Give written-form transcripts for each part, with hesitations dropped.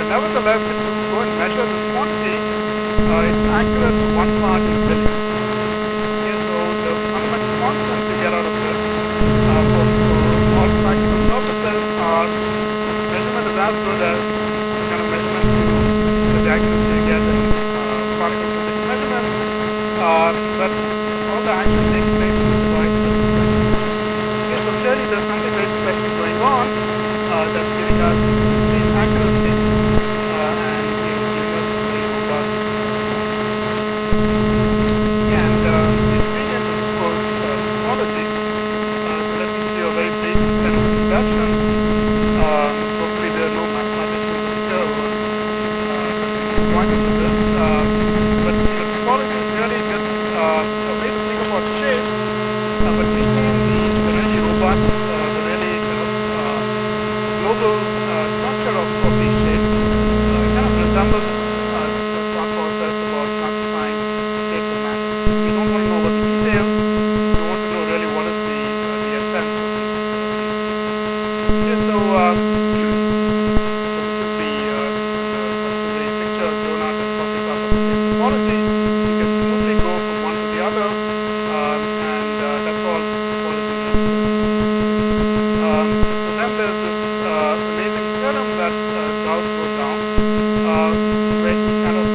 nevertheless, if you go and measure this quantity, it's accurate to 1 part in a billion. Okay, so the fundamental constants you get out of this for all practical purposes are measurement is as good as the kind of measurements the accuracy you get in particle physics measurements, but all the action takes place in this device. Okay, so clearly there's something very special going on that's giving us this extreme accuracy and giving us a very robust. And the ingredient is, of course, topology. So let me give you a very brief kind of introduction. Hopefully there are no mathematicians over here who are pointing to this. But topology is really just a way to think about shapes, but retain the really robust, the really kind of global structure of these shapes. It kind of resembles the thought process about classifying states of matter. We don't want to know about the details. We want to know really what is the essence of these. Okay, so this is the customary picture drawn out as talking about the same topology. You can smoothly go from one to the other, and that's all topology really is. So then there's this amazing theorem that Gauss wrote down, where he kind of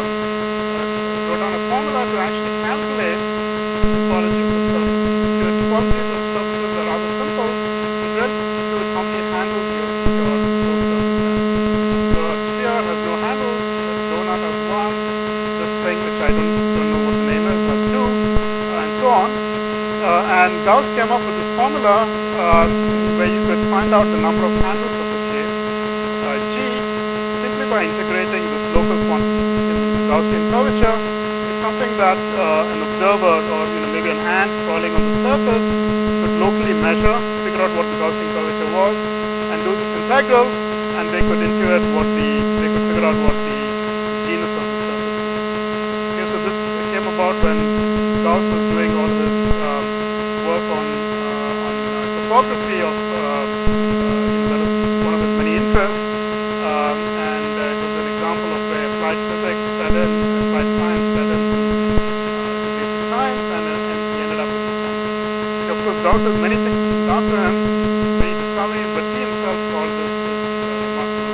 wrote down a formula to actually calculate the topology of the surface. The topologies of surfaces are rather simple. It really has to do with how many handles your closed surface has. So a sphere has no handles, a donut has one, this thing which I don't know what the name is has two, and so on. And Gauss came up with this formula where you could find out the number of handles of the shape G simply by integrating this local quantity in Gaussian curvature. It's something that an observer or maybe an ant crawling on the surface could locally measure, figure out what the Gaussian curvature was, and do this integral, and they could intuit they could figure out what the genus of the surface was. Okay, so this came about when Gauss was doing all of his work on topography of that was one of his many interests, and it was an example of where applied physics fed in, applied science fed into basic science, and he ended up with this thing. Of course, Gauss has many things named after him, many discoveries, but he himself called this remarkable.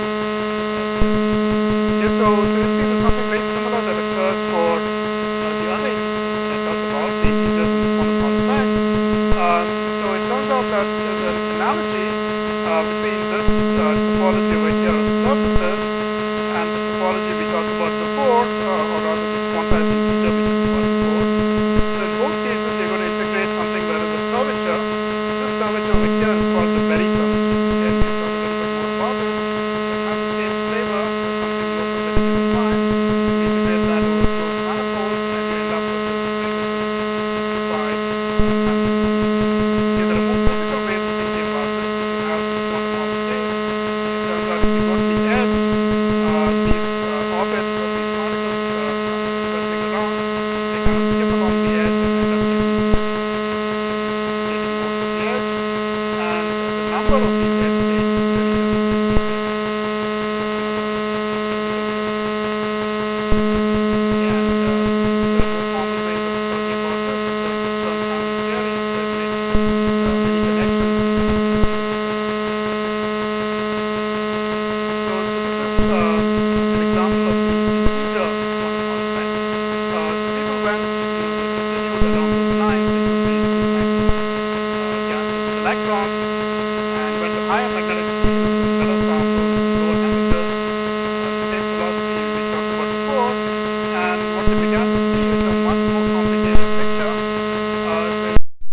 Okay, so you can see there's something very similar that occurs for the other integers I talked about, the integers in the quantum Hall effect. So it turns out that there's an analogy between this topology over here of surfaces and the topology we talked about before, or rather this quantized integer we talked about before. So in both cases, you're going to integrate something that is a curvature. This curvature over here is called the Berry curvature. Okay, we'll talk a little bit more about it. It has the same flavor as something local that you can define. We integrate that over a closed manifold, and you end up with this thing which is 2 pi. Okay, there are more physical ways of thinking about this. You have this quantum Hall state. It turns out if you go to the edge, these orbits of these particles which are circling around, they kind of skip along the edge and end up getting more to the edge, and the number of these edge states is very and there are more formal ways of talking about this in terms of Chern-Simons theory, so it makes many connections. So this is an example of the integer quantum Hall effect. So people went, they continued along those lines. They could basically find the answers with electrons, and went to higher magnetic fields with better samples, lower temperatures, the same philosophy we talked about before. And what they began to see is a much more complicated picture. So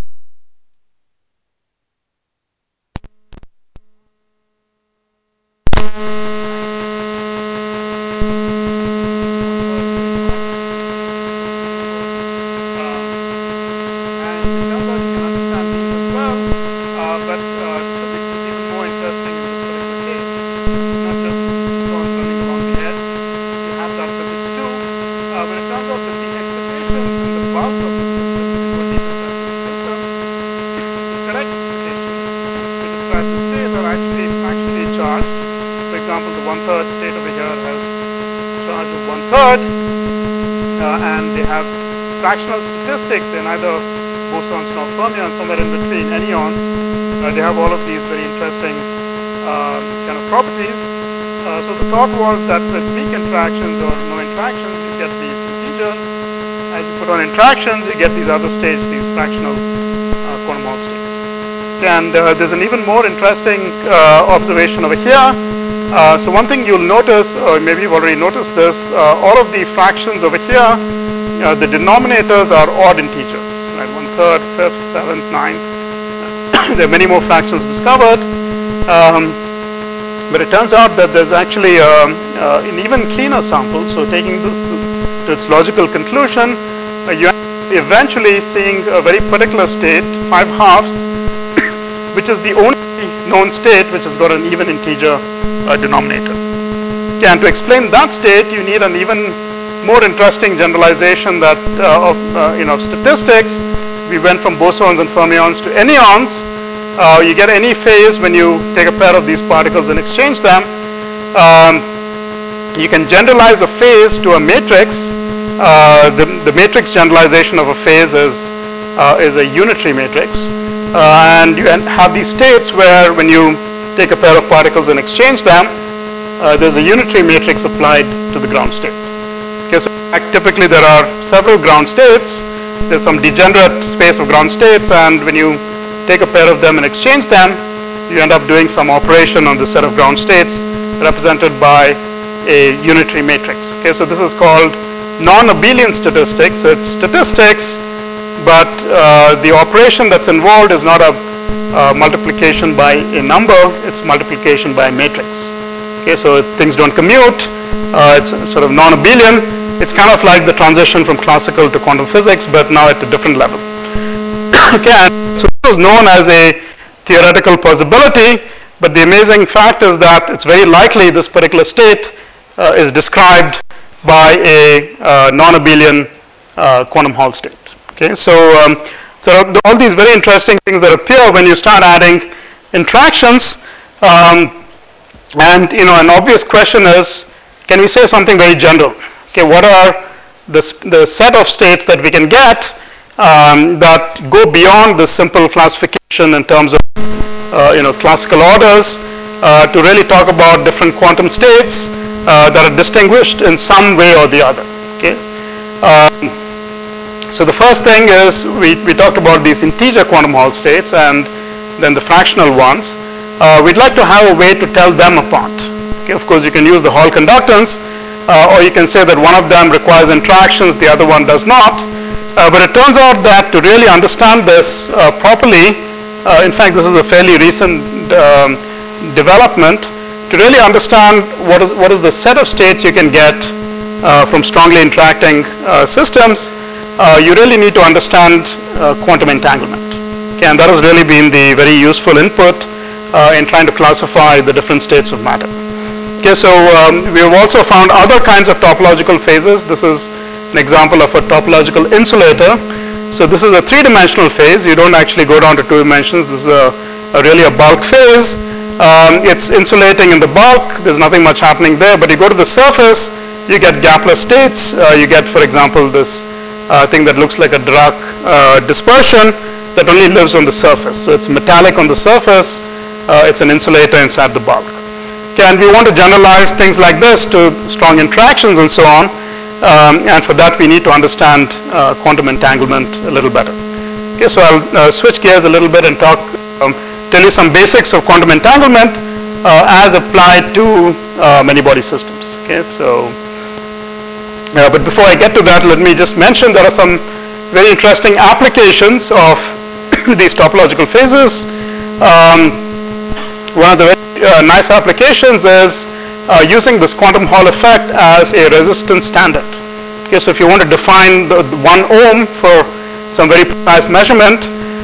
and it turns out you can understand these as well, but physics is even more interesting in this particular case. It's not just electrons running along the edge. You have that physics too, but it turns out that the excitations in the bulk of the system, if you go deep inside the system, the correct excitations to describe the state are actually fractionally charged. For example, the 1/3 state over here has charge of 1/3, and they have fractional statistics. They're neither bosons nor fermions, somewhere in between, anyons. They have all of these very interesting kind of properties. So the thought was that with weak interactions or no interactions, you get these integers. As you put on interactions, you get these other states, these fractional quantum Hall states. And there's an even more interesting observation over here. So one thing you'll notice, or maybe you've already noticed this, all of the fractions over here, the denominators are odd integers, right? 1/3, 5th, 7th, 9th. There are many more fractions discovered. But it turns out that there's actually an even cleaner sample. So taking this to its logical conclusion, you are eventually seeing a very particular state, 5/2, which is the only known state which has got an even integer denominator. Okay, and to explain that state, you need an even more interesting generalization that of statistics. We went from bosons and fermions to anyons. You get any phase when you take a pair of these particles and exchange them. You can generalize a phase to a matrix. The matrix generalization of a phase is a unitary matrix. And you have these states where when you take a pair of particles and exchange them, there's a unitary matrix applied to the ground state. Okay, so typically there are several ground states. There's some degenerate space of ground states, and when you take a pair of them and exchange them, you end up doing some operation on the set of ground states represented by a unitary matrix. Okay, so this is called non-abelian statistics. So it's statistics, but the operation that's involved is not a multiplication by a number, it's multiplication by a matrix. Okay, so things don't commute, it's sort of non-abelian. It's kind of like the transition from classical to quantum physics, but now at a different level. Okay, and so it was known as a theoretical possibility, but the amazing fact is that it's very likely this particular state is described by a non-abelian quantum Hall state. Okay, so all these very interesting things that appear when you start adding interactions, and an obvious question is, can we say something very general? Okay, what are the set of states that we can get that go beyond the simple classification in terms of classical orders to really talk about different quantum states that are distinguished in some way or the other. Okay. So the first thing is we talked about these integer quantum Hall states and then the fractional ones. We'd like to have a way to tell them apart. Okay, of course, you can use the Hall conductance, or you can say that one of them requires interactions, the other one does not. But it turns out that to really understand this properly, in fact, this is a fairly recent development. To really understand what is the set of states you can get from strongly interacting systems, you really need to understand quantum entanglement. Okay, and that has really been the very useful input in trying to classify the different states of matter. Okay, so we have also found other kinds of topological phases. This is an example of a topological insulator. So this is a three-dimensional phase. You don't actually go down to 2 dimensions. This is really a bulk phase. It's insulating in the bulk. There's nothing much happening there. But you go to the surface, you get gapless states. You get, for example, this thing that looks like a Dirac dispersion that only lives on the surface. So it's metallic on the surface. It's an insulator inside the bulk. Okay, and we want to generalize things like this to strong interactions and so on. And for that, we need to understand quantum entanglement a little better. Okay, so I'll switch gears a little bit and tell you some basics of quantum entanglement as applied to many-body systems. Okay, so but before I get to that, let me just mention there are some very interesting applications of these topological phases. One of the very nice applications is using this quantum Hall effect as a resistance standard. Okay, so if you want to define the 1 ohm for some very precise measurement,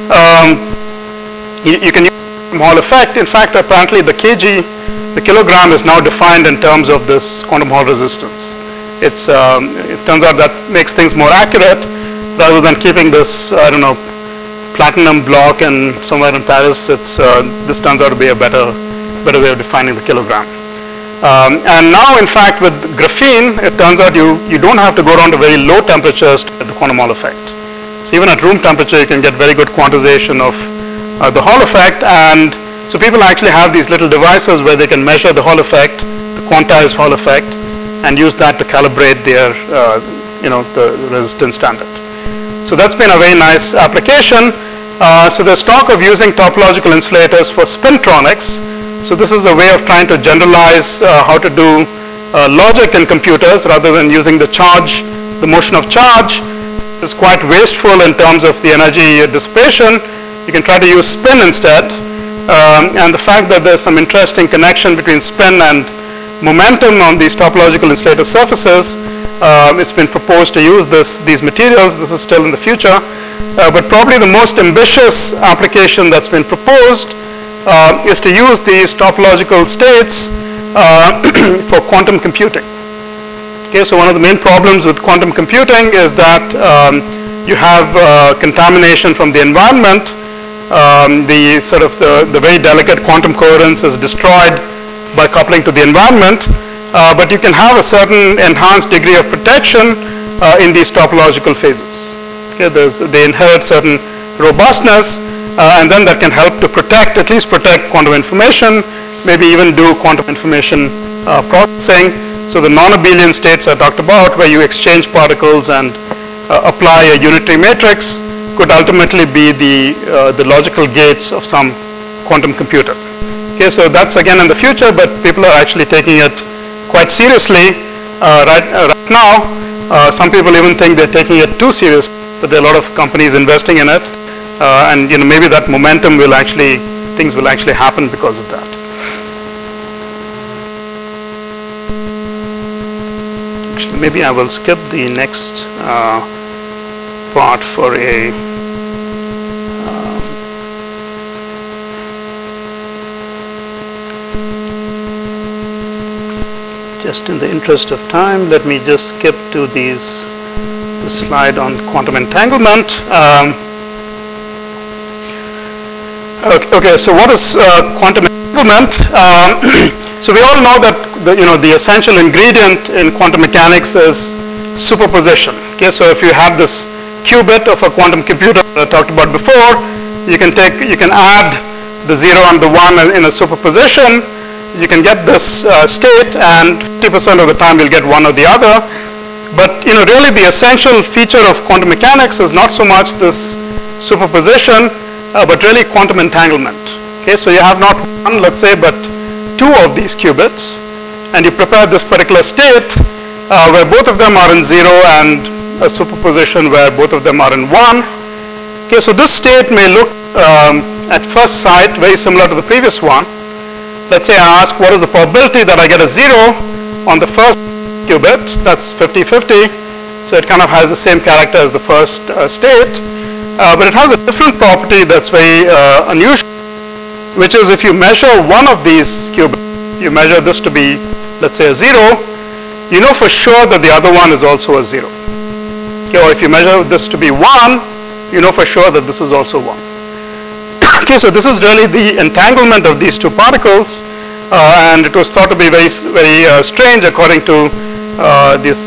you can use the quantum Hall effect. In fact, apparently the kg, the kilogram, is now defined in terms of this quantum Hall resistance. It turns out that makes things more accurate rather than keeping this, I don't know, platinum block and somewhere in Paris. This turns out to be a better way of defining the kilogram. And now, in fact, with graphene, it turns out you don't have to go down to very low temperatures to get the quantum Hall effect. So even at room temperature, you can get very good quantization of the Hall effect. And so people actually have these little devices where they can measure the Hall effect, the quantized Hall effect, and use that to calibrate their, the resistance standard. So that's been a very nice application. So there's talk of using topological insulators for spintronics. So this is a way of trying to generalize how to do logic in computers rather than using the charge, the motion of charge. It's quite wasteful in terms of the energy dissipation. You can try to use spin instead. And the fact that there's some interesting connection between spin and momentum on these topological insulator surfaces, it's been proposed to use these materials. This is still in the future. But probably the most ambitious application that's been proposed is to use these topological states for quantum computing. Okay, so one of the main problems with quantum computing is that you have contamination from the environment. The very delicate quantum coherence is destroyed by coupling to the environment, but you can have a certain enhanced degree of protection in these topological phases. Okay, they inherit certain robustness, and then that can help to at least protect quantum information, maybe even do quantum information processing. So the non-abelian states I talked about, where you exchange particles and apply a unitary matrix, could ultimately be the logical gates of some quantum computer. Okay, so that's again in the future, but people are actually taking it quite seriously right now. Some people even think they're taking it too seriously, but there are a lot of companies investing in it. And maybe that momentum things will actually happen because of that. Actually, maybe I will skip the next part for just in the interest of time, let me just skip to the slide on quantum entanglement. Okay, so what is quantum entanglement? So we all know that the essential ingredient in quantum mechanics is superposition. Okay, so if you have this qubit of a quantum computer that I talked about before, you can add the 0 and the 1 in a superposition. You can get this state, and 50% of the time you'll get one or the other. But really the essential feature of quantum mechanics is not so much this superposition, but really quantum entanglement. Okay, so you have not one, let's say, but two of these qubits, and you prepare this particular state where both of them are in 0 and a superposition where both of them are in 1. Okay, so this state may look at first sight very similar to the previous one. Let's say I ask what is the probability that I get a 0 on the first qubit. That's 50-50, so it kind of has the same character as the first state. But it has a different property that's very unusual, which is if you measure one of these qubits, you measure this to be, let's say, a 0, you know for sure that the other one is also a 0. Okay, or if you measure this to be 1, you know for sure that this is also 1. Okay, so this is really the entanglement of these two particles, and it was thought to be very, very strange according to this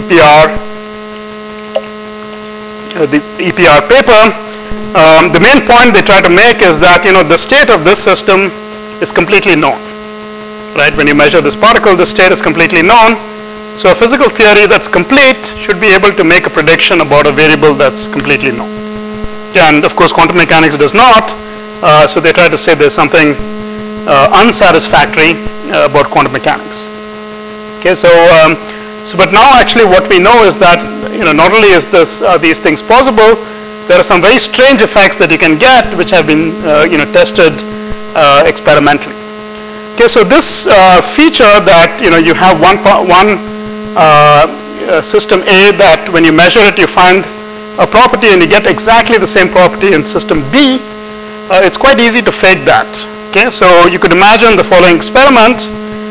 EPR paper. The main point they try to make is that the state of this system is completely known. Right? When you measure this particle, the state is completely known. So a physical theory that's complete should be able to make a prediction about a variable that's completely known. And of course, quantum mechanics does not. So they try to say there's something unsatisfactory about quantum mechanics. Okay, but now actually what we know is that not only is these things possible, there are some very strange effects that you can get which have been tested experimentally. Okay, so this feature that you have one system A that when you measure it you find a property and you get exactly the same property in system B, it's quite easy to fake that. Okay, so you could imagine the following experiment.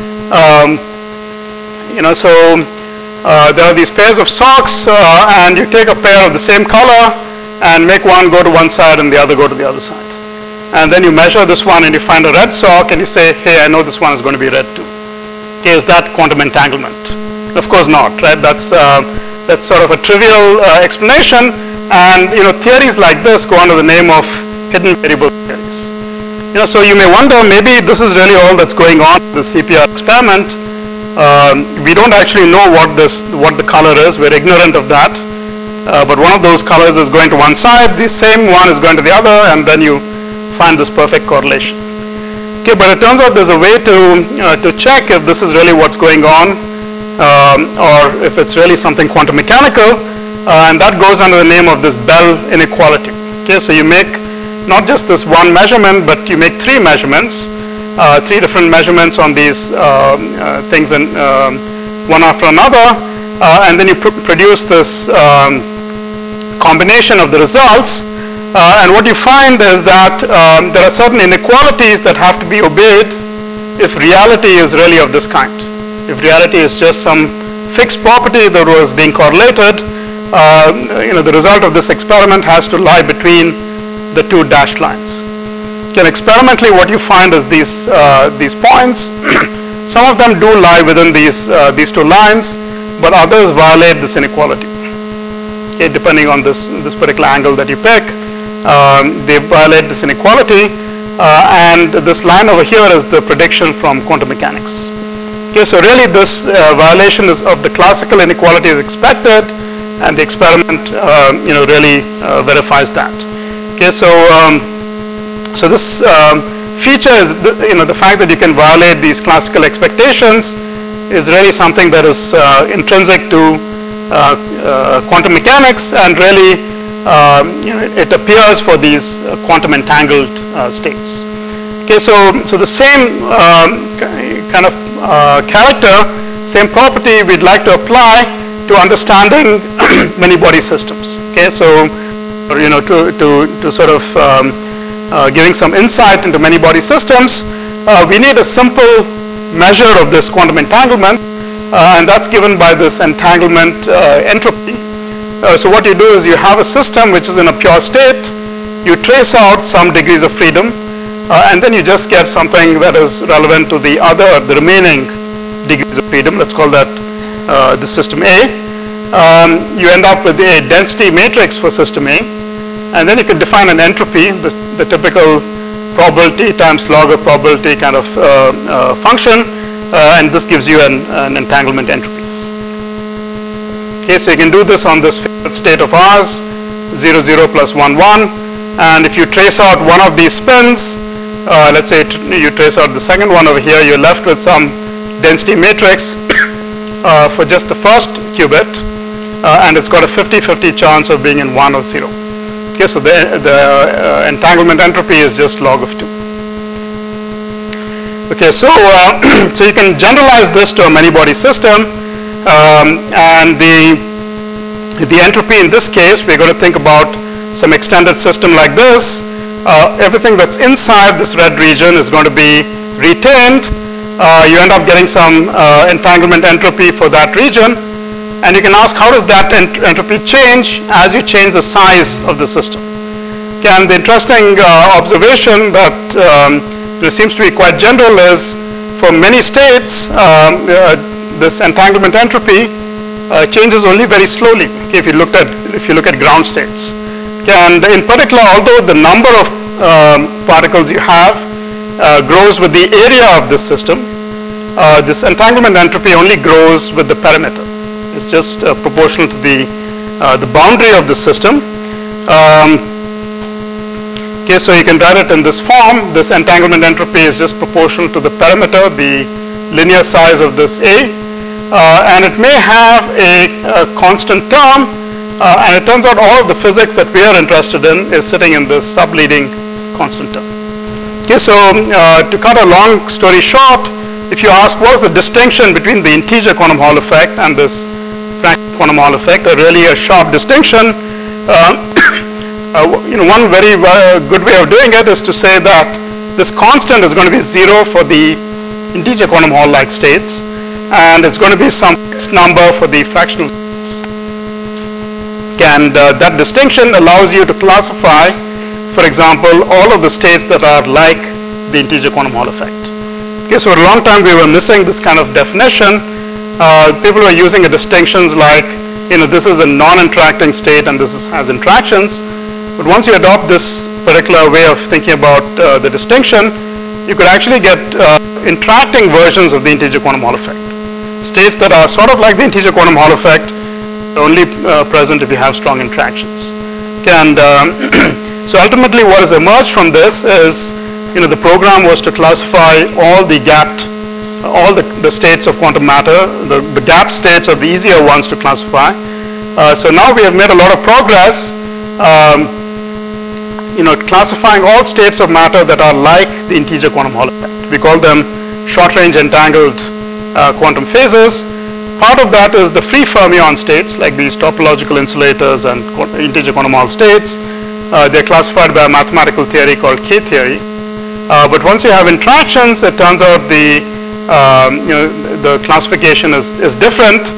There are these pairs of socks, and you take a pair of the same color and make one go to one side and the other go to the other side. And then you measure this one and you find a red sock and you say, hey, I know this one is going to be red too. Okay, is that quantum entanglement? Of course not, right? That's sort of a trivial explanation, and theories like this go under the name of hidden variable theories. So you may wonder, maybe this is really all that's going on in the CPR experiment. We don't actually know what the color is. We're ignorant of that. But one of those colors is going to one side, the same one is going to the other, and then you find this perfect correlation. Okay, but it turns out there's a way to check if this is really what's going on, or if it's really something quantum mechanical, and that goes under the name of this Bell inequality. Okay, so you make not just this one measurement, but you make three measurements, three different measurements on these things, and one after another, and then you produce this combination of the results, and what you find is that there are certain inequalities that have to be obeyed if reality is really of this kind. If reality is just some fixed property that was being correlated, the result of this experiment has to lie between the two dashed lines. Okay, experimentally, what you find is these points. Some of them do lie within these two lines, but others violate this inequality. Okay, depending on this particular angle that you pick, they violate this inequality, and this line over here is the prediction from quantum mechanics. Okay, so really this violation of the classical inequality is expected, and the experiment really verifies that. Okay, so this feature is the fact that you can violate these classical expectations is really something that is intrinsic to quantum mechanics, and really it appears for these quantum entangled states. Okay, so the same kind of character, same property we'd like to apply to understanding many body systems. Okay, so to sort of giving some insight into many body systems, we need a simple measure of this quantum entanglement, and that's given by this entanglement entropy. So what you do is you have a system which is in a pure state, you trace out some degrees of freedom, and then you just get something that is relevant to the remaining degrees of freedom. Let's call that the system A. You end up with a density matrix for system A, and then you can define an entropy, the typical probability times log of probability kind of function, and this gives you an entanglement entropy. Okay, so you can do this on this state of ours, 0, 0 plus 1, 1, and if you trace out one of these spins, let's say you trace out the second one over here, you're left with some density matrix for just the first qubit, and it's got a 50-50 chance of being in 1 or 0. Okay, so the entanglement entropy is just log of 2. Okay, so so you can generalize this to a many-body system, and the entropy in this case, we're going to think about some extended system like this. Everything that's inside this red region is going to be retained. You end up getting some entanglement entropy for that region, and you can ask, how does that entropy change as you change the size of the system? Okay, and the interesting observation that seems to be quite general is, for many states, this entanglement entropy changes only very slowly. Okay, if you look at ground states. Okay, and in particular, although the number of particles you have grows with the area of this system, this entanglement entropy only grows with the perimeter. It's just proportional to the boundary of the system. Okay, so you can write it in this form. This entanglement entropy is just proportional to the perimeter, the linear size of this A, and it may have a constant term, and it turns out all of the physics that we are interested in is sitting in this subleading constant term. Okay, so to cut a long story short, if you ask what's the distinction between the integer quantum Hall effect and this fractional quantum Hall effect, really a sharp distinction. One very good way of doing it is to say that this constant is going to be 0 for the integer quantum Hall-like states, and it's going to be some fixed number for the fractional states. And that distinction allows you to classify, for example, all of the states that are like the integer quantum Hall effect. Okay, so for a long time we were missing this kind of definition. People were using distinctions like, this is a non-interacting state and this has interactions. But once you adopt this particular way of thinking about the distinction, you could actually get interacting versions of the integer quantum Hall effect. States that are sort of like the integer quantum Hall effect, only present if you have strong interactions. Okay, and so ultimately what has emerged from this is, the program was to classify all the gapped, all the states of quantum matter. The gap states are the easier ones to classify. So now we have made a lot of progress, classifying all states of matter that are like the integer quantum Hall effect. We call them short-range entangled quantum phases. Part of that is the free fermion states, like these topological insulators and integer quantum Hall states. They're classified by a mathematical theory called K-theory. But once you have interactions, it turns out the classification is different.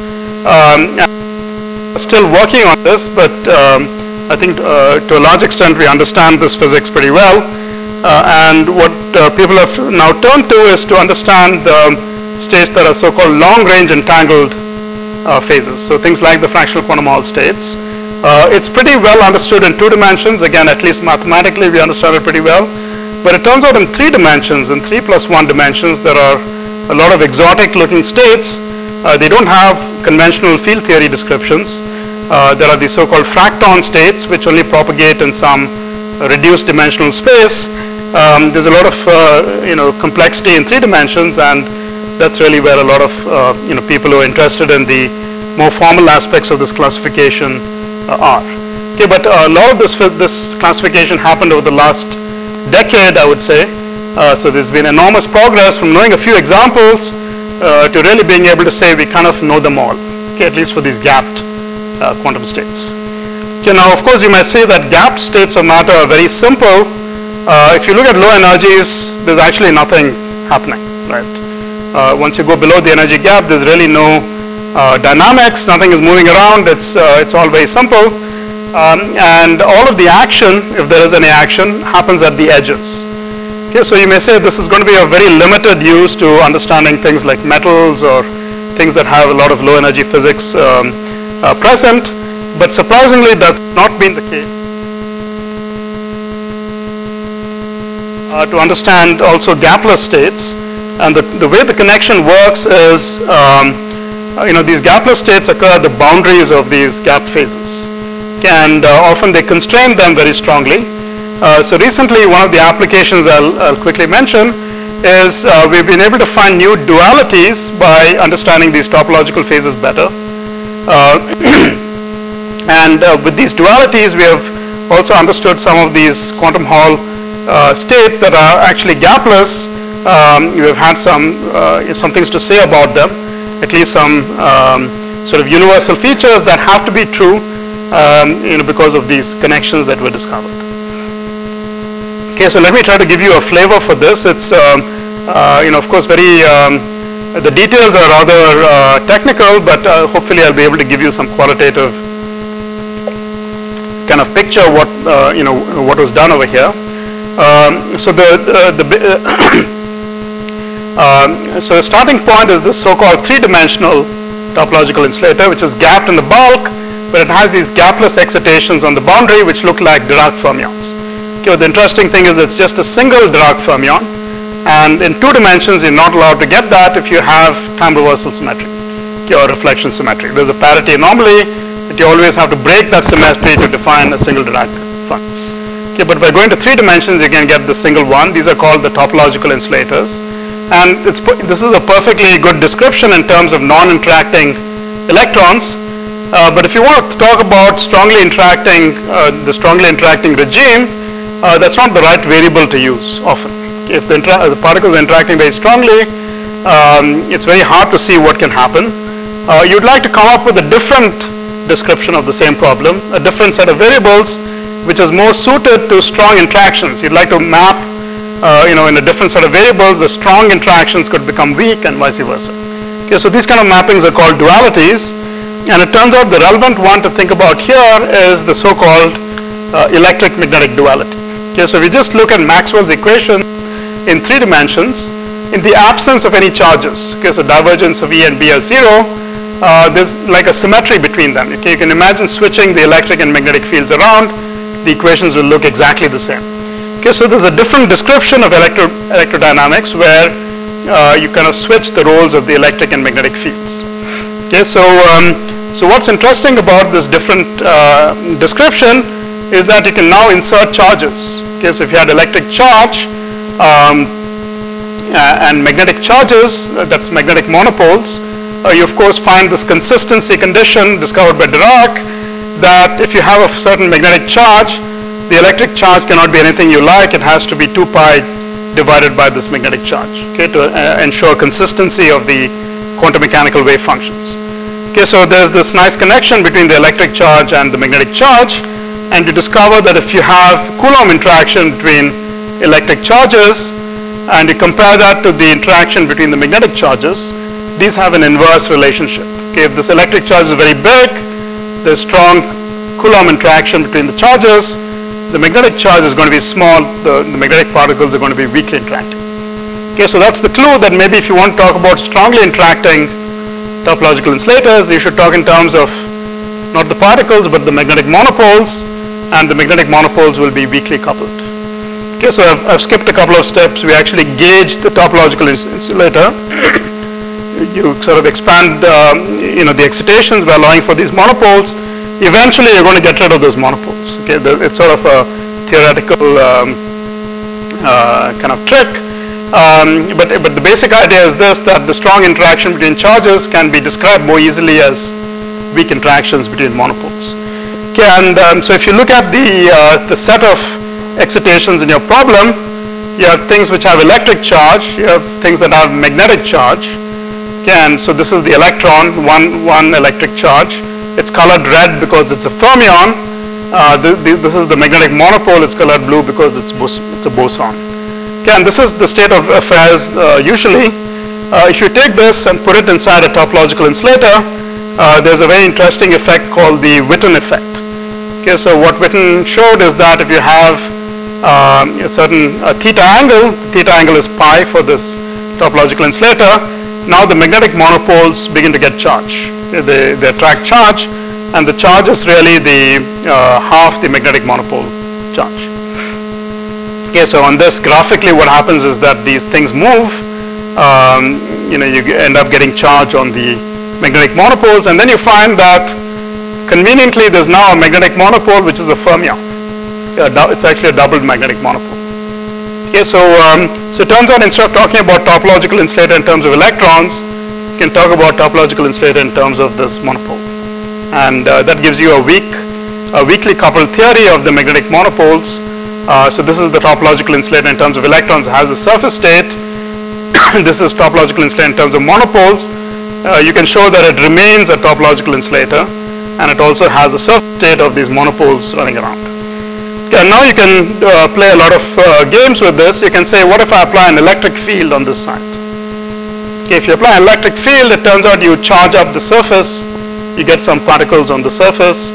Still working on this, but I think to a large extent we understand this physics pretty well. And what people have now turned to is to understand states that are so-called long-range entangled phases. So things like the fractional quantum Hall states. It's pretty well understood in 2 dimensions. Again, at least mathematically we understand it pretty well. But it turns out in 3 dimensions, in 3+1 dimensions, there are a lot of exotic looking states. They don't have conventional field theory descriptions. There are these so-called fracton states which only propagate in some reduced dimensional space. There's a lot of complexity in 3 dimensions, and that's really where a lot of people who are interested in the more formal aspects of this classification are. Okay, but a lot of this classification happened over the last decade, I would say. So there's been enormous progress from knowing a few examples to really being able to say we kind of know them all, okay, at least for these gapped quantum states. Okay, now of course you might say that gapped states of matter are very simple. If you look at low energies, there's actually nothing happening, right? Once you go below the energy gap, there's really no dynamics, nothing is moving around, it's all very simple. And all of the action, if there is any action, happens at the edges. Okay, so you may say this is going to be of very limited use to understanding things like metals or things that have a lot of low energy physics present, but surprisingly that's not been the case. To understand also gapless states, and the way the connection works is, these gapless states occur at the boundaries of these gapped phases. And often they constrain them very strongly. So recently, one of the applications I'll quickly mention is we've been able to find new dualities by understanding these topological phases better. And with these dualities, we have also understood some of these quantum Hall states that are actually gapless. We have had some things to say about them, at least some sort of universal features that have to be true. Because of these connections that were discovered. Okay, so let me try to give you a flavor for this. It's, of course, the details are rather technical, but hopefully I'll be able to give you some qualitative kind of picture of what was done over here. So the starting point is this so-called 3-dimensional topological insulator, which is gapped in the bulk, but it has these gapless excitations on the boundary which look like Dirac fermions. Okay, the interesting thing is it's just a single Dirac fermion, and in 2 dimensions you're not allowed to get that if you have time reversal symmetry, okay, or reflection symmetry. There's a parity anomaly, but you always have to break that symmetry to define a single Dirac fermion. Okay, but by going to 3 dimensions you can get the single one. These are called the topological insulators, and this is a perfectly good description in terms of non-interacting electrons. But if you want to talk about the strongly interacting regime, that's not the right variable to use often. If the particles are interacting very strongly, it's very hard to see what can happen. You'd like to come up with a different description of the same problem, a different set of variables, which is more suited to strong interactions. You'd like to map, in a different set of variables, the strong interactions could become weak and vice versa. Okay, so these kind of mappings are called dualities. And it turns out the relevant one to think about here is the so-called electric magnetic duality. Okay, so if we just look at Maxwell's equation in 3 dimensions, in the absence of any charges. Okay, so divergence of E and B are 0. There's like a symmetry between them. Okay, you can imagine switching the electric and magnetic fields around. The equations will look exactly the same. Okay, so there's a different description of electrodynamics where you kind of switch the roles of the electric and magnetic fields. Okay, so what's interesting about this different description is that you can now insert charges. Okay, so if you had electric charge and magnetic charges, that's magnetic monopoles, you of course find this consistency condition discovered by Dirac that if you have a certain magnetic charge, the electric charge cannot be anything you like. It has to be 2 pi divided by this magnetic charge, okay, to ensure consistency of the quantum mechanical wave functions. Okay, so there's this nice connection between the electric charge and the magnetic charge, and you discover that if you have Coulomb interaction between electric charges and you compare that to the interaction between the magnetic charges, these have an inverse relationship. Okay, if this electric charge is very big, there's strong Coulomb interaction between the charges. The magnetic charge is going to be small. The magnetic particles are going to be weakly interacting. Okay, so that's the clue that maybe if you want to talk about strongly interacting topological insulators, you should talk in terms of not the particles but the magnetic monopoles, and the magnetic monopoles will be weakly coupled. Okay, so I've skipped a couple of steps. We actually gauge the topological insulator. You sort of expand the excitations by allowing for these monopoles. Eventually you're going to get rid of those monopoles. Okay, it's sort of a theoretical kind of trick, but the basic idea is this, that the strong interaction between charges can be described more easily as weak interactions between monopoles. Okay, and so if you look at the set of excitations in your problem, you have things which have electric charge, you have things that have magnetic charge. Okay, and so this is the electron, one electric charge. It's colored red because it's a fermion. This is the magnetic monopole. It's colored blue because it's a boson. Okay, and this is the state of affairs usually. If you take this and put it inside a topological insulator, there's a very interesting effect called the Witten effect. Okay, so what Witten showed is that if you have a certain theta angle, the theta angle is pi for this topological insulator, now the magnetic monopoles begin to get charge. Okay, they attract charge, and the charge is really the half the magnetic monopole charge. Okay, so on this graphically what happens is that these things move, you end up getting charge on the magnetic monopoles, and then you find that conveniently there's now a magnetic monopole which is a fermion. It's actually a doubled magnetic monopole. Okay, so it turns out instead of talking about topological insulator in terms of electrons, you can talk about topological insulator in terms of this monopole, and that gives you a weakly coupled theory of the magnetic monopoles. So this is the topological insulator in terms of electrons. It has the surface state. This is topological insulator in terms of monopoles. You can show that it remains a topological insulator, and it also has a surface state of these monopoles running around. Okay, now you can play a lot of games with this. You can say, what if I apply an electric field on this side? Okay, if you apply an electric field, it turns out you charge up the surface, you get some particles on the surface.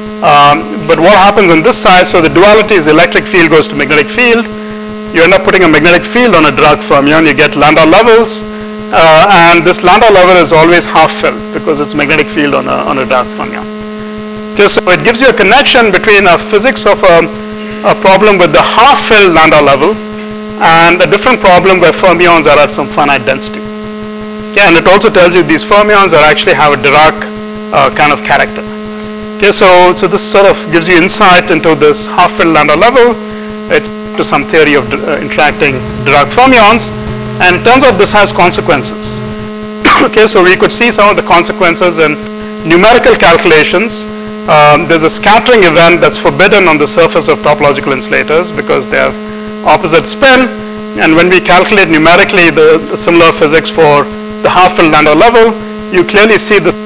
But what happens on this side, so the duality is the electric field goes to magnetic field. You end up putting a magnetic field on a Dirac fermion, you get Landau levels, and this Landau level is always half filled because it's magnetic field on a Dirac fermion. Okay, so it gives you a connection between a physics of a problem with the half-filled Landau level and a different problem where fermions are at some finite density. Okay, and it also tells you these fermions actually have a Dirac kind of character. Okay, so this sort of gives you insight into this half-filled Landau level. It's to some theory of interacting Dirac fermions, and it turns out this has consequences. Okay, so we could see some of the consequences in numerical calculations. There's a scattering event that's forbidden on the surface of topological insulators because they have opposite spin, and when we calculate numerically the similar physics for the half-filled Landau level, you clearly see this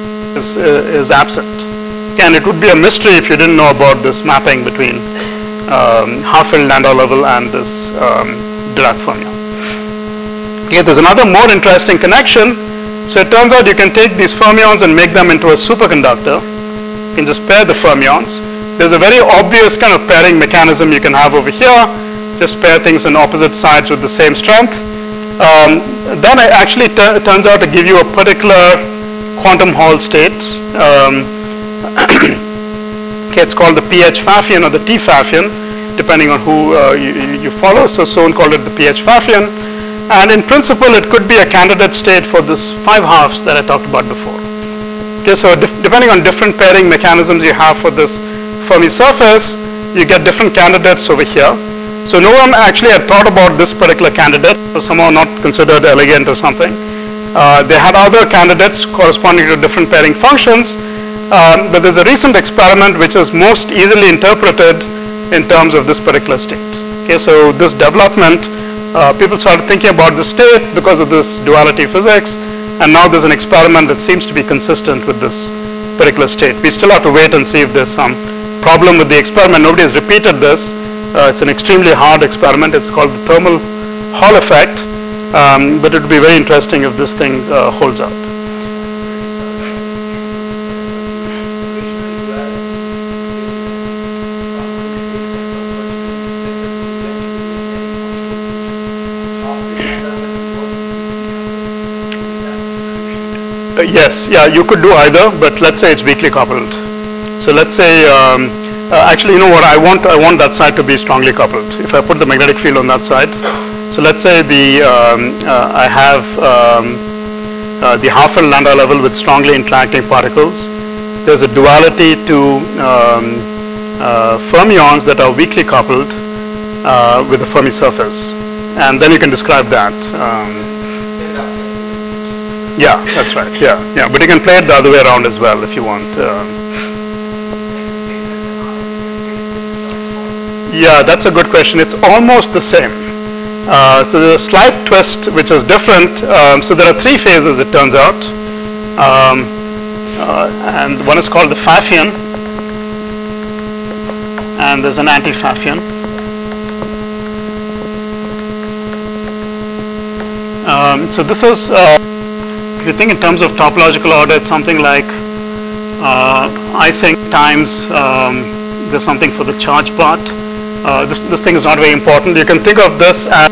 is absent. And it would be a mystery if you didn't know about this mapping between half-filled Landau level and this Dirac fermion. Okay, there's another more interesting connection. So it turns out you can take these fermions and make them into a superconductor. You can just pair the fermions. There's a very obvious kind of pairing mechanism you can have over here. Just pair things on opposite sides with the same strength. Then it actually turns out to give you a particular quantum Hall state. Okay, it's called the pH Pfaffian or the T Pfaffian, depending on who you follow. So Sohn called it the pH Pfaffian. And in principle, it could be a candidate state for this 5 halves that I talked about before. Okay, so depending on different pairing mechanisms you have for this Fermi surface, you get different candidates over here. So no one actually had thought about this particular candidate, or somehow not considered elegant or something. They had other candidates corresponding to different pairing functions, but there's a recent experiment which is most easily interpreted in terms of this particular state. Okay, so this development, people started thinking about the state because of this duality physics, and now there's an experiment that seems to be consistent with this particular state. We still have to wait and see if there's some problem with the experiment. Nobody has repeated this. It's an extremely hard experiment. It's called the thermal Hall effect, but it would be very interesting if this thing holds up. Yes, yeah, you could do either, but let's say it's weakly coupled. So let's say, actually, you know what? I want that side to be strongly coupled. If I put the magnetic field on that side, so let's say I have the half-L lambda level with strongly interacting particles. There's a duality to fermions that are weakly coupled with the Fermi surface, and then you can describe that. Yeah, that's right. Yeah. But you can play it the other way around as well if you want. Yeah, that's a good question. It's almost the same. So there's a slight twist which is different. So there are 3 phases, it turns out. And one is called the Pfaffian, and there's an anti-Pfaffian. So this is, if you think in terms of topological order, it's something like Ising times there's something for the charge part. This thing is not very important. You can think of this as,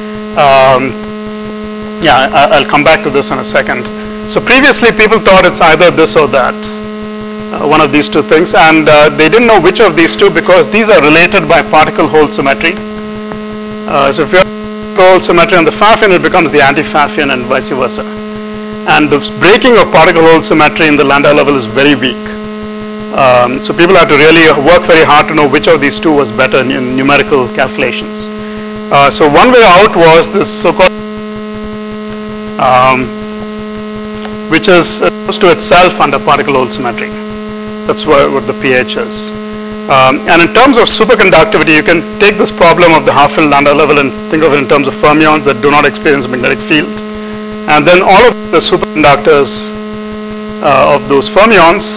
I'll come back to this in a second. So previously people thought it's either this or that, one of these 2 things, and they didn't know which of these 2 because these are related by particle hole symmetry. So if you have particle hole symmetry on the Pfaffian, it becomes the anti-Pfaffian and vice versa. And the breaking of particle hole symmetry in the lambda level is very weak. So people have to really work very hard to know which of these 2 was better in numerical calculations. So one way out was this so-called, which is close to itself under particle hole symmetry. That's what the pH is. And in terms of superconductivity, you can take this problem of the half-L lambda level and think of it in terms of fermions that do not experience a magnetic field. And then all of the superconductors of those fermions,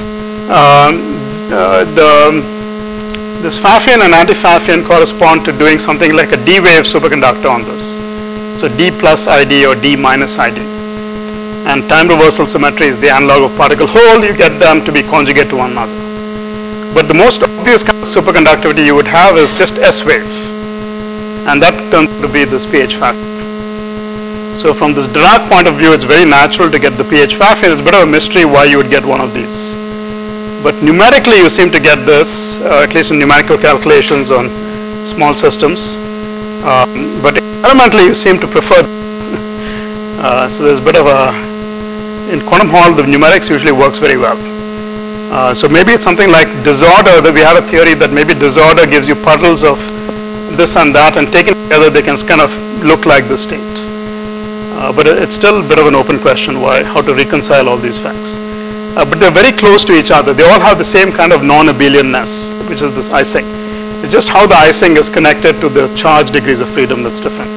this Pfaffian and anti-Pfaffian correspond to doing something like a D-wave superconductor on this. So D plus ID or D minus ID. And time reversal symmetry is the analog of particle hole. You get them to be conjugate to one another. But the most obvious kind of superconductivity you would have is just S-wave. And that turns out to be this pH Pfaffian. So from this Dirac point of view, it's very natural to get the pH Pfaffian. It's a bit of a mystery why you would get one of these. But numerically, you seem to get this, at least in numerical calculations on small systems. But experimentally, you seem to prefer. So there's a bit of a, in quantum Hall, the numerics usually works very well. So maybe it's something like disorder, that we have a theory that maybe disorder gives you puddles of this and that, and taken together, they can kind of look like the state. But it's still a bit of an open question how to reconcile all these facts. But they're very close to each other. They all have the same kind of non-abelianness, which is this Ising. It's just how the Ising is connected to the charge degrees of freedom that's different.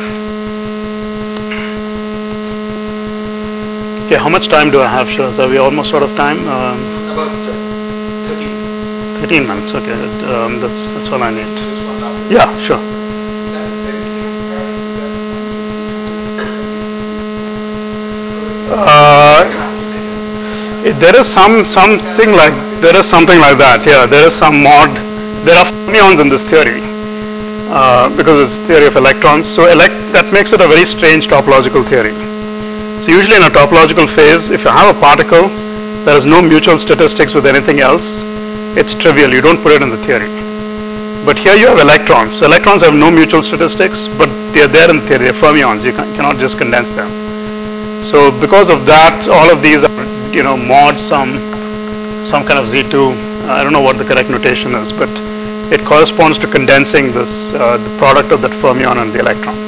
Okay, how much time do I have, Shiraz? Are we almost out of time? About 13 minutes. 13 minutes, okay. That's all I need. Just one last thing. Yeah, sure. Is that the same There is something like that. Yeah, there is some mod. There are fermions in this theory. because it's theory of electrons. So that makes it a very strange topological theory. So usually in a topological phase, if you have a particle, there is no mutual statistics with anything else, it's trivial, you don't put it in the theory. But here you have electrons. So electrons have no mutual statistics, but they're there in the theory, they're fermions, you cannot just condense them. So because of that, all of these are, mod some kind of Z2, I don't know what the correct notation is, but it corresponds to condensing this, the product of that fermion and the electron.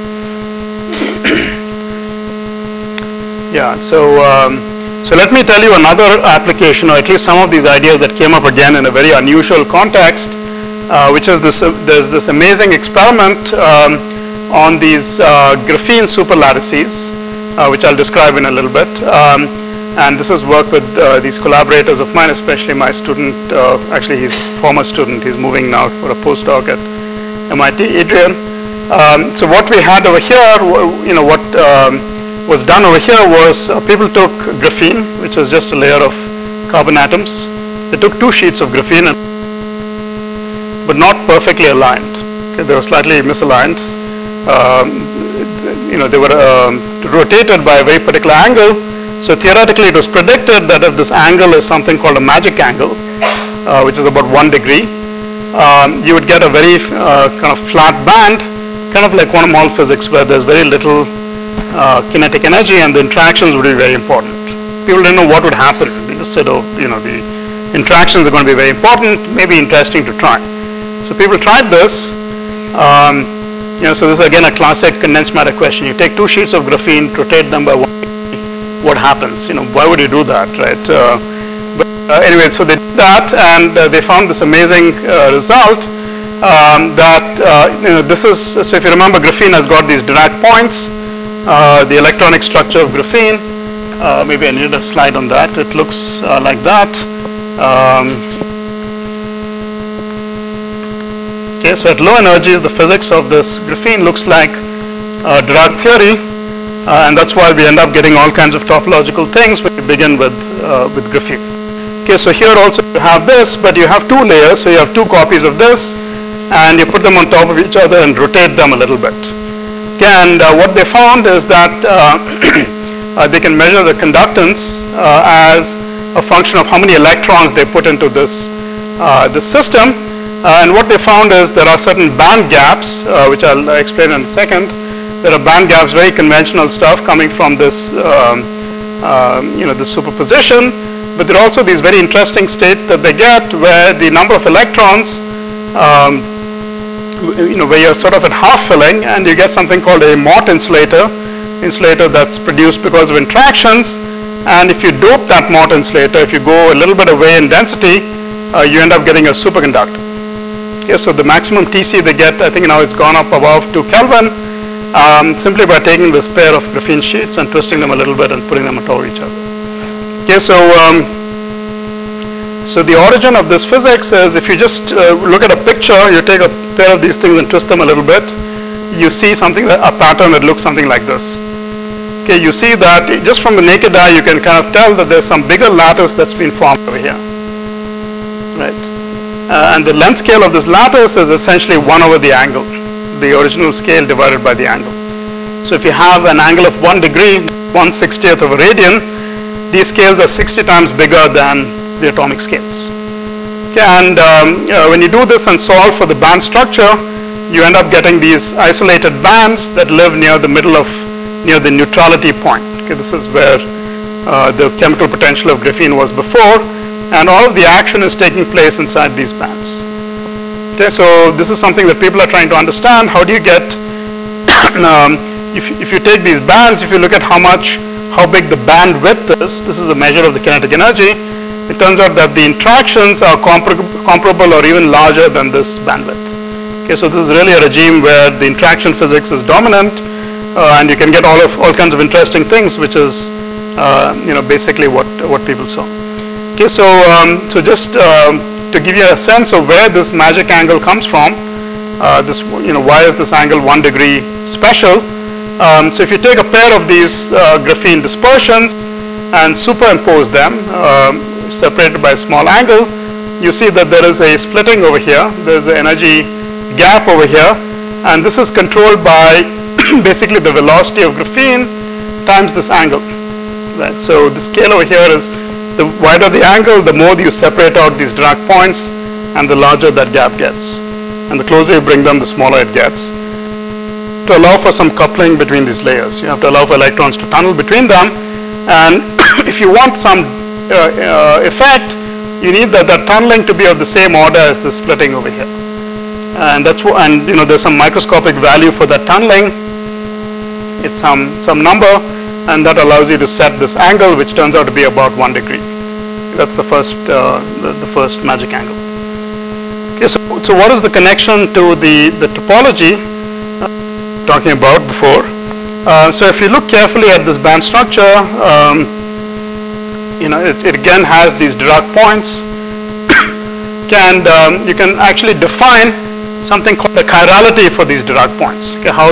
Yeah, so let me tell you another application, or at least some of these ideas that came up again in a very unusual context, which is there's this amazing experiment on these graphene superlattices, which I'll describe in a little bit. And this is work with these collaborators of mine, especially my student, actually he's former student, he's moving now for a postdoc at MIT, Adrian. So what we had over here, what was done over here was people took graphene, which is just a layer of carbon atoms. They took 2 sheets of graphene, but not perfectly aligned. Okay, they were slightly misaligned. They were rotated by a very particular angle. So theoretically, it was predicted that if this angle is something called a magic angle, which is about 1 degree, you would get a very kind of flat band, kind of like quantum Hall physics, where there's very little kinetic energy, and the interactions would be very important. People didn't know what would happen. They just said, oh, the interactions are going to be very important, maybe interesting to try. So people tried this. So this is again a classic condensed matter question. You take 2 sheets of graphene, rotate them by 1 degree, what happens? Why would you do that, right? But anyway, so they did that, and they found this amazing result that this is, so if you remember, graphene has got these Dirac points. The electronic structure of graphene, maybe I need a slide on that. It looks like that. Okay, so at low energies, the physics of this graphene looks like Dirac theory, and that's why we end up getting all kinds of topological things when we begin with graphene. Okay, so here also you have this, but you have 2 layers, so you have 2 copies of this, and you put them on top of each other and rotate them a little bit. And what they found is that they can measure the conductance as a function of how many electrons they put into this system. And what they found is there are certain band gaps, which I'll explain in a second. There are band gaps, very conventional stuff coming from this, this superposition. But there are also these very interesting states that they get where the number of electrons where you're sort of at half filling, and you get something called a Mott insulator that's produced because of interactions. And if you dope that Mott insulator, if you go a little bit away in density, you end up getting a superconductor. Okay, so the maximum TC they get, I think now it's gone up above 2 Kelvin, simply by taking this pair of graphene sheets and twisting them a little bit and putting them on top of each other. Okay, so the origin of this physics is, if you just look at a picture, you take a pair of these things and twist them a little bit, you see a pattern that looks something like this. Okay, you see that just from the naked eye, you can kind of tell that there's some bigger lattice that's been formed over here, right? And the length scale of this lattice is essentially 1 over the angle, the original scale divided by the angle. So if you have an angle of 1 degree, 1/60th of a radian, these scales are 60 times bigger than the atomic scales. Okay, and when you do this and solve for the band structure, you end up getting these isolated bands that live near the middle of, near the neutrality point. Okay, this is where the chemical potential of graphene was before, and all of the action is taking place inside these bands. Okay, so this is something that people are trying to understand. How do you get, if you take these bands, if you look at how big the band width is, this is a measure of the kinetic energy. It turns out that the interactions are comparable or even larger than this bandwidth. Okay, so this is really a regime where the interaction physics is dominant, and you can get all kinds of interesting things, which is basically what people saw. Okay, so just to give you a sense of where this magic angle comes from, why is this angle 1 degree special? So if you take a pair of these graphene dispersions and superimpose them, separated by a small angle, you see that there is a splitting over here. There is an energy gap over here, And this is controlled by basically the velocity of graphene times this angle. Right? So the scale over here is the wider the angle, the more you separate out these Dirac points, and the larger that gap gets. And the closer you bring them, the smaller it gets. To allow for some coupling between these layers, you have to allow for electrons to tunnel between them. And if you want some effect, you need that tunneling to be of the same order as the splitting over here. And that's what, and there's some microscopic value for that tunneling. It's some number, and that allows you to set this angle, which turns out to be about 1 degree. That's the first magic angle. Okay, so what is the connection to the topology talking about before? So if you look carefully at this band structure, it again has these Dirac points, and you can actually define something called a chirality for these Dirac points. Okay, how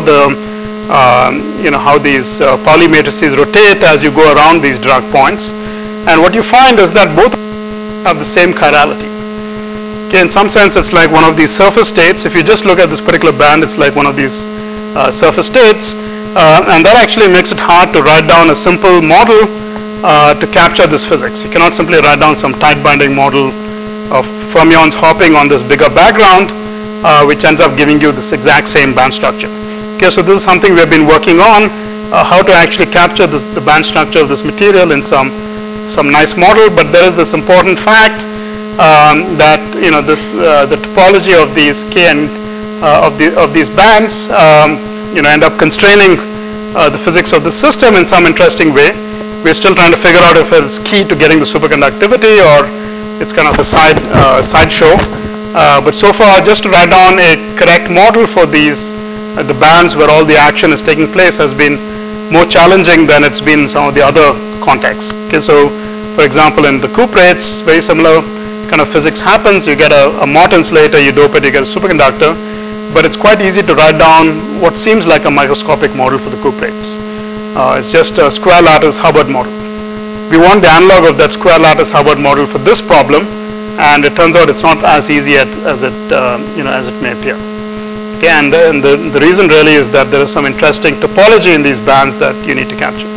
these Pauli matrices rotate as you go around these Dirac points, and what you find is that both have the same chirality. Okay, in some sense, it's like one of these surface states. If you just look at this particular band, it's like one of these surface states, and that actually makes it hard to write down a simple model to capture this physics. You cannot simply write down some tight binding model of fermions hopping on this bigger background, which ends up giving you this exact same band structure. Okay, so this is something we have been working on, how to actually capture the band structure of this material in some nice model. But there is this important fact that the topology of these K and of these bands end up constraining the physics of the system in some interesting way. We're still trying to figure out if it's key to getting the superconductivity or it's kind of a sideshow. But so far, just to write down a correct model for these the bands where all the action is taking place has been more challenging than it's been in some of the other contexts. Okay, so for example, in the cuprates, very similar kind of physics happens. You get a Mott insulator, you dope it, you get a superconductor. But it's quite easy to write down what seems like a microscopic model for the cuprates. It's just a square lattice Hubbard model. We want the analog of that square lattice Hubbard model for this problem, and it turns out it's not as easy as it may appear. Okay, and the reason really is that there is some interesting topology in these bands that you need to capture.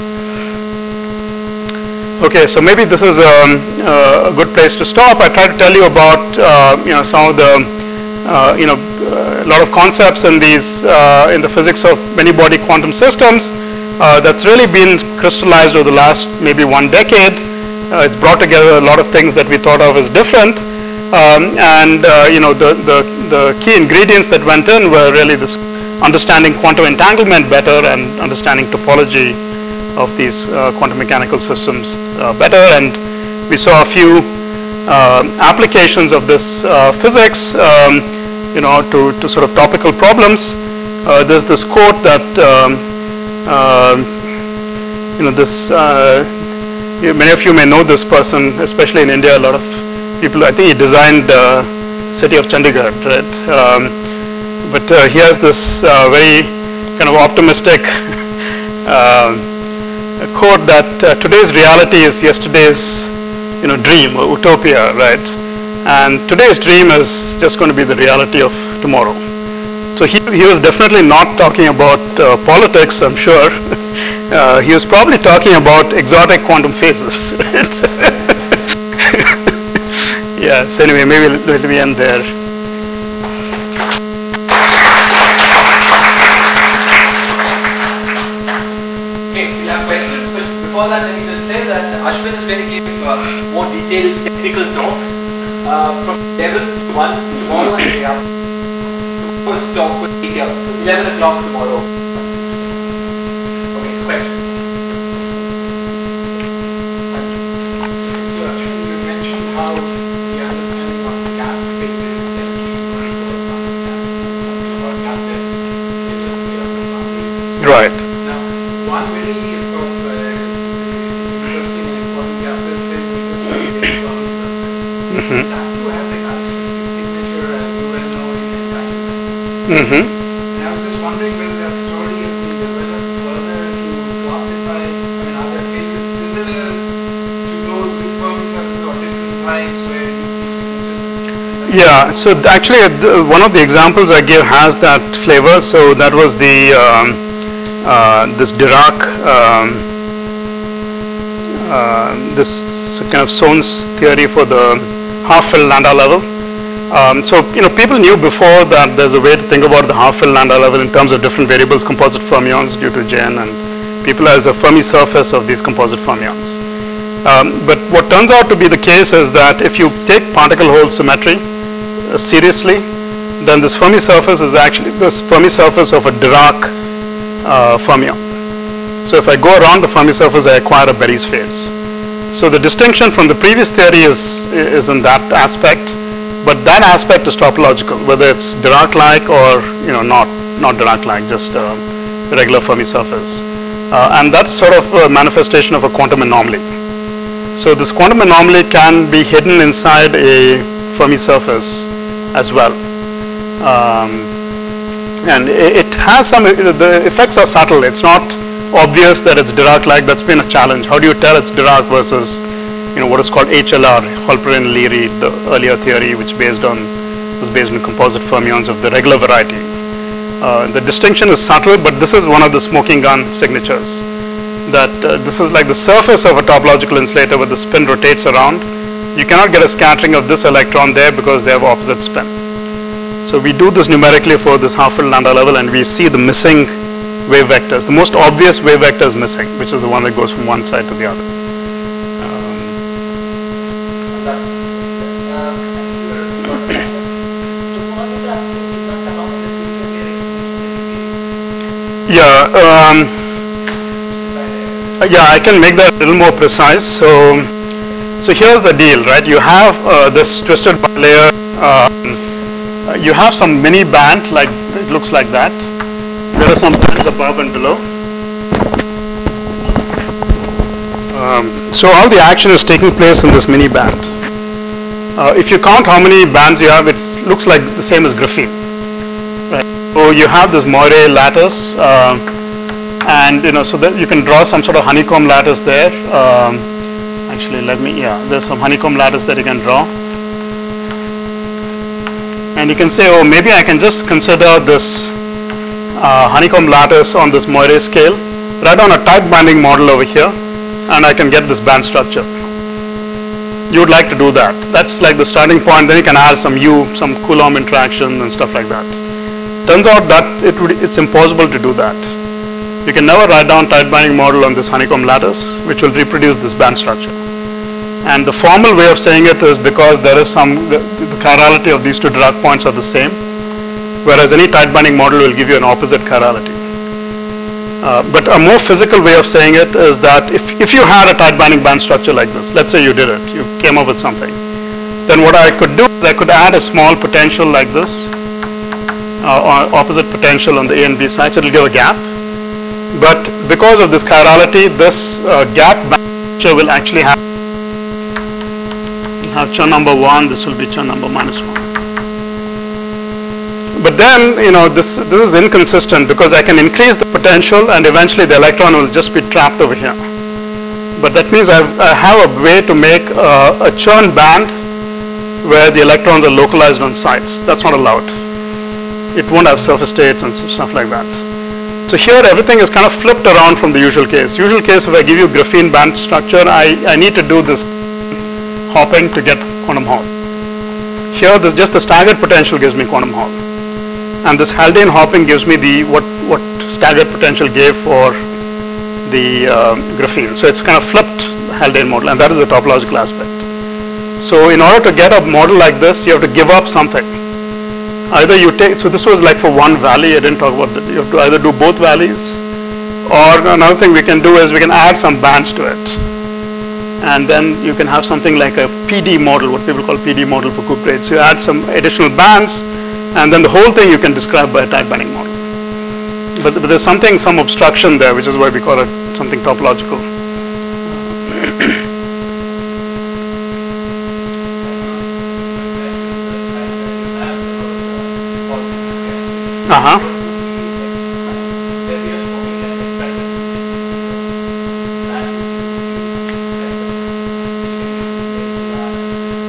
Okay, so maybe this is a good place to stop. I tried to tell you about some of the a lot of concepts in these in the physics of many body quantum systems that's really been crystallized over the last maybe 1 decade. It's brought together a lot of things that we thought of as different, and the key ingredients that went in were really this understanding quantum entanglement better and understanding topology of these quantum mechanical systems better. And we saw a few applications of this physics to sort of topical problems. There's this quote that many of you may know this person, especially in India. A lot of people, I think he designed the city of Chandigarh, right? But he has this very kind of optimistic quote that today's reality is yesterday's dream or utopia, right? And today's dream is just going to be the reality of tomorrow. So he was definitely not talking about politics, I'm sure. He was probably talking about exotic quantum phases. Right? Yeah, so anyway, maybe let me end there. Okay, we'll have questions, but before that, let me just say that Ashwin is going to give more detailed technical talks. From 11 to 1 tomorrow and the day after. The first talk will be 11 o'clock tomorrow. Okay, so questions. So actually you mentioned how the understanding of gap phases can lead towards understanding something about gapless phases here of the boundaries. Right. Now, one very, of course, interesting and important gapless phase is the Fermi surface. That too has a characteristic signature, as you well know, in entanglement. And I was just wondering whether that story has been developed further to classify, are there phases similar to those with Fermi surfaces or different types where you see signature? Yeah, so actually one of the examples I give has that flavor. So that was the this Dirac, this kind of Sohn's theory for the half-filled Landau level. So people knew before that there's a way to think about the half-filled Landau level in terms of different variables, composite fermions due to Jen, and people as a Fermi surface of these composite fermions. But what turns out to be the case is that if you take particle-hole symmetry seriously, then this Fermi surface is actually this Fermi surface of a Dirac fermion. So if I go around the Fermi surface, I acquire a Bery's phase. So the distinction from the previous theory is in that aspect, but that aspect is topological, whether it's Dirac-like or not Dirac-like, just a regular Fermi surface. And that's sort of a manifestation of a quantum anomaly. So this quantum anomaly can be hidden inside a Fermi surface as well. And it has some, the effects are subtle. It's not obvious that it's Dirac-like. That's been a challenge. How do you tell it's Dirac versus what is called HLR, Halperin-Leary, the earlier theory, which was based on composite fermions of the regular variety. The distinction is subtle, but this is one of the smoking gun signatures. That this is like the surface of a topological insulator where the spin rotates around. You cannot get a scattering of this electron there because they have opposite spin. So we do this numerically for this half-filled Landau level, and we see the missing wave vectors. The most obvious wave vector is missing, which is the one that goes from one side to the other. Yeah, I can make that a little more precise. So here's the deal, right? You have this twisted bilayer. You have some mini band, like it looks like that. There are some bands above and below. So all the action is taking place in this mini band. If you count how many bands you have, it looks like the same as graphene. Right? So you have this Moiré lattice, and so that you can draw some sort of honeycomb lattice there. Actually, there's some honeycomb lattice that you can draw. And you can say, oh, maybe I can just consider this honeycomb lattice on this Moiré scale, write on a type binding model over here, and I can get this band structure. You would like to do that. That's like the starting point. Then you can add some Coulomb interaction and stuff like that. Turns out that it's impossible to do that. You can never write down tight binding model on this honeycomb lattice, which will reproduce this band structure. And the formal way of saying it is because there is the chirality of these two Dirac points are the same, whereas any tight binding model will give you an opposite chirality. But a more physical way of saying it is that if you had a tight binding band structure like this, let's say you did it, you came up with something, then what I could do is I could add a small potential like this, or opposite potential on the A and B sides. It will give a gap. But because of this chirality, this gap band structure will actually have Chern number 1, this will be Chern number -1. But then, this is inconsistent because I can increase the potential and eventually the electron will just be trapped over here. But that means I have a way to make a Chern band where the electrons are localized on sites. That's not allowed. It won't have surface states and stuff like that. So here everything is kind of flipped around from the usual case. Usual case, if I give you graphene band structure, I need to do this hopping to get quantum Hall. Here, just the staggered potential gives me quantum Hall. And this Haldane hopping gives me what staggered potential gave for the graphene. So it's kind of flipped Haldane model, and that is a topological aspect. So in order to get a model like this, you have to give up something. Either you take, so this was like for one valley, I didn't talk about that. You have to either do both valleys, or another thing we can do is we can add some bands to it. And then you can have something like a PD model, what people call PD model for cuprates. So you add some additional bands, and then the whole thing you can describe by a tight binding model. But there's some obstruction there, which is why we call it something topological.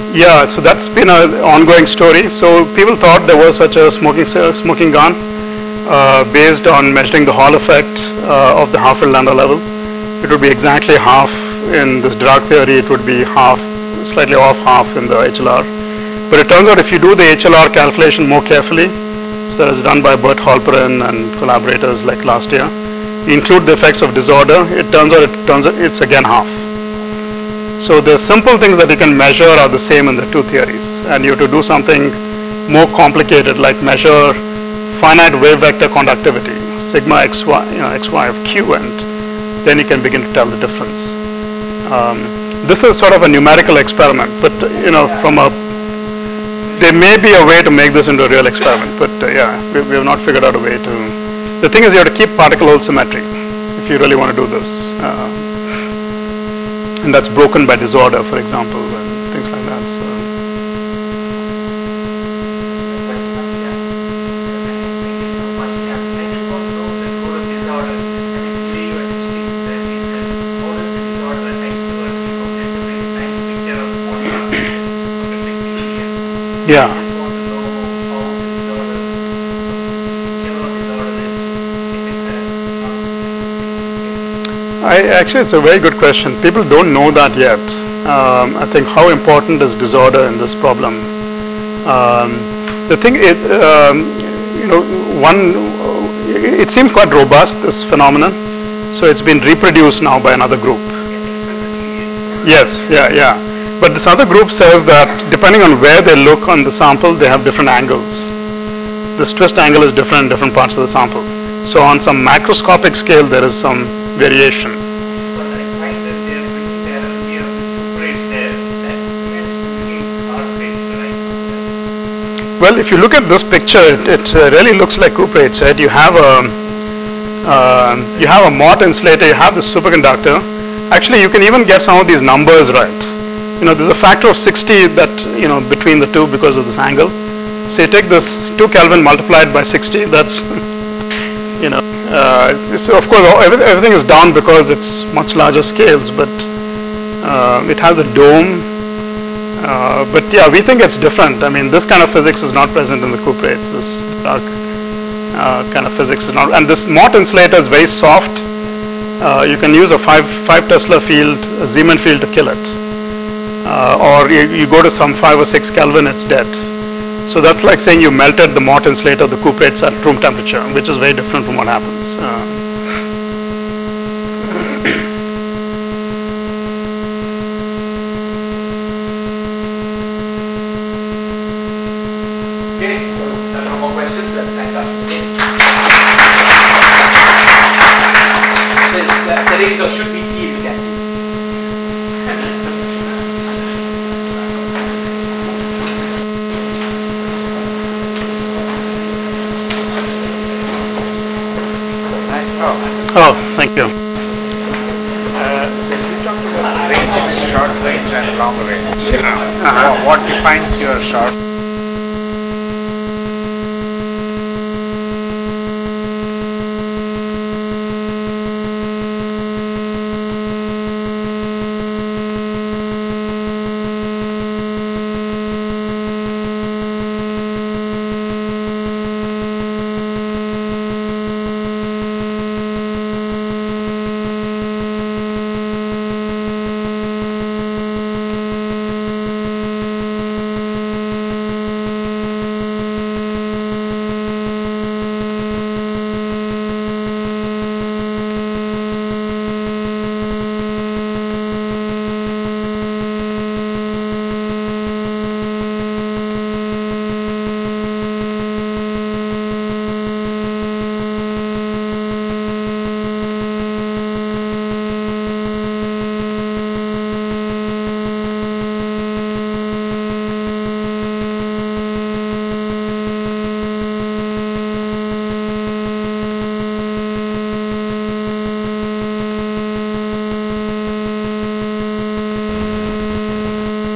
Yeah, so that's been an ongoing story. So people thought there was such a smoking gun based on measuring the Hall effect of the half-filled under level. It would be exactly half in this Dirac theory. It would be half, slightly off half in the HLR. But it turns out if you do the HLR calculation more carefully, so that is done by Bert Halperin and collaborators like last year, you include the effects of disorder, it turns out it's again half. So the simple things that you can measure are the same in the two theories, and you have to do something more complicated like measure finite wave vector conductivity, sigma xy, xy of q, and then you can begin to tell the difference. This is sort of a numerical experiment, but there may be a way to make this into a real experiment, but yeah, we have not figured out a way to. The thing is, you have to keep particle hole symmetry if you really want to do this, and that's broken by disorder, for example, and things like that. So. Yeah. Actually, it's a very good question. People don't know that yet. I think how important is disorder in this problem? The thing is, it seems quite robust, this phenomenon. So it's been reproduced now by another group. Yes, yeah. But this other group says that depending on where they look on the sample, they have different angles. This twist angle is different in different parts of the sample. So on some macroscopic scale, there is some variation. But I find that there will be a cuprates there that is looking R-phase, right? Well, if you look at this picture, it really looks like cuprates, right? You have a Mott insulator, you have the superconductor. Actually, you can even get some of these numbers right. There's a factor of 60 that, between the two because of this angle. So you take this 2 Kelvin multiplied by 60, that's, so of course everything is down because it's much larger scales, but it has a dome. But yeah, we think it's different. I mean, this kind of physics is not present in the cuprates. This dark kind of physics is not. And this Mott insulator is very soft. You can use a 5 Tesla field, a Zeeman field to kill it. Or you go to some 5 or 6 Kelvin, it's dead. So that's like saying you melted the Mott insulator, the cuprates at room temperature, which is very different from what happens. Okay, so there are no more questions. Let's thank us. There is or should be tea in the canteen. Oh, thank you. So you talked about range, short range and long range. What defines your short